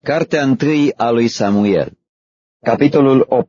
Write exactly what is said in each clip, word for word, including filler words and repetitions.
Cartea întâi a lui Samuel, capitolul opt.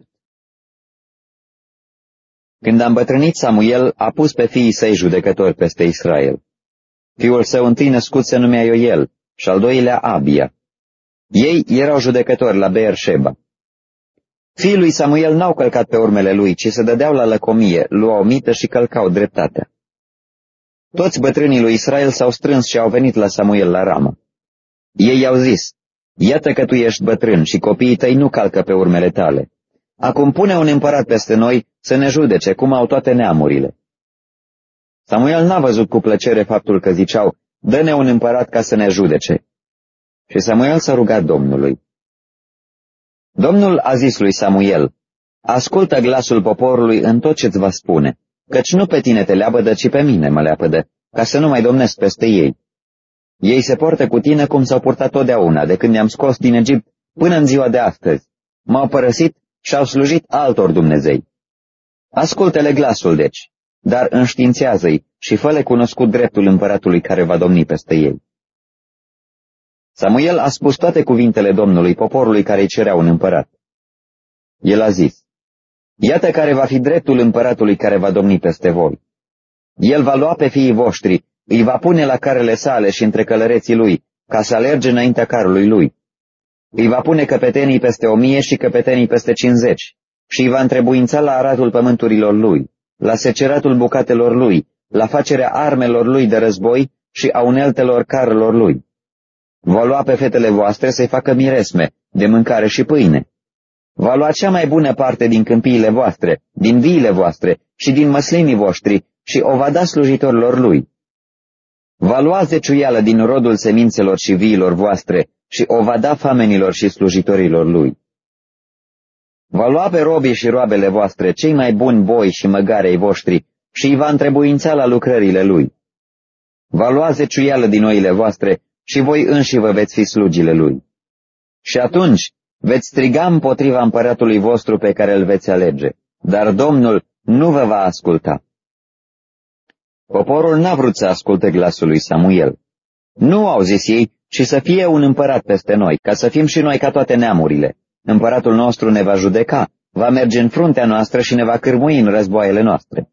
Când a îmbătrânit Samuel, a pus pe fiii săi judecători peste Israel. Fiul său întâi născut se numea Ioel și al doilea Abia. Ei erau judecători la Beersheba. Fiii lui Samuel n-au călcat pe urmele lui, ci se dădeau la lăcomie, luau mită și călcau dreptatea. Toți bătrânii lui Israel s-au strâns și au venit la Samuel la Rama. Ei i-au zis: iată că tu ești bătrân și copiii tăi nu calcă pe urmele tale. Acum pune un împărat peste noi să ne judece, cum au toate neamurile. Samuel n-a văzut cu plăcere faptul că ziceau: dă-ne un împărat ca să ne judece. Și Samuel s-a rugat Domnului. Domnul a zis lui Samuel: ascultă glasul poporului în tot ce-ți va spune, căci nu pe tine te leapădă, ci pe mine mă leapădă, ca să nu mai domnesc peste ei. Ei se poartă cu tine cum s-au purtat totdeauna, de când ne-am scos din Egipt până în ziua de astăzi. M-au părăsit și au slujit altor dumnezei. Ascultă-le glasul, deci, dar înștiințează-i și fă-le cunoscut dreptul împăratului care va domni peste ei. Samuel a spus toate cuvintele Domnului poporului care îi cerea un împărat. El a zis: iată care va fi dreptul împăratului care va domni peste voi. El va lua pe fiii voștri, îi va pune la carele sale și între călăreții lui, ca să alerge înaintea carului lui. Îi va pune căpetenii peste o mie și căpetenii peste cincizeci și îi va întrebuința la aratul pământurilor lui, la seceratul bucatelor lui, la facerea armelor lui de război și a uneltelor carelor lui. Va lua pe fetele voastre să-i facă miresme, de mâncare și pâine. Va lua cea mai bună parte din câmpiile voastre, din viile voastre și din măslinii voștri și o va da slujitorilor lui. Va lua zeciuială din rodul semințelor și viilor voastre și o va da famenilor și slujitorilor lui. Va lua pe robii și roabele voastre, cei mai buni boi și măgarei voștri, și îi va întrebuința la lucrările lui. Va lua zeciuială din oile voastre și voi înși vă veți fi slugile lui. Și atunci veți striga împotriva împăratului vostru pe care îl veți alege, dar Domnul nu vă va asculta. Poporul n-a vrut să asculte glasul lui Samuel. Nu au zis ei, ci să fie un împărat peste noi, ca să fim și noi ca toate neamurile. Împăratul nostru ne va judeca, va merge în fruntea noastră și ne va cârmui în războaiele noastre.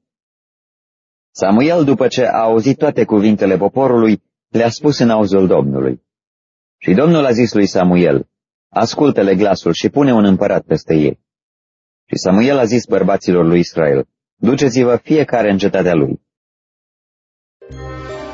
Samuel, după ce a auzit toate cuvintele poporului, le-a spus în auzul Domnului. Și Domnul a zis lui Samuel: ascultă-le glasul și pune un împărat peste ei. Și Samuel a zis bărbaților lui Israel: duceți-vă fiecare în cetatea lui.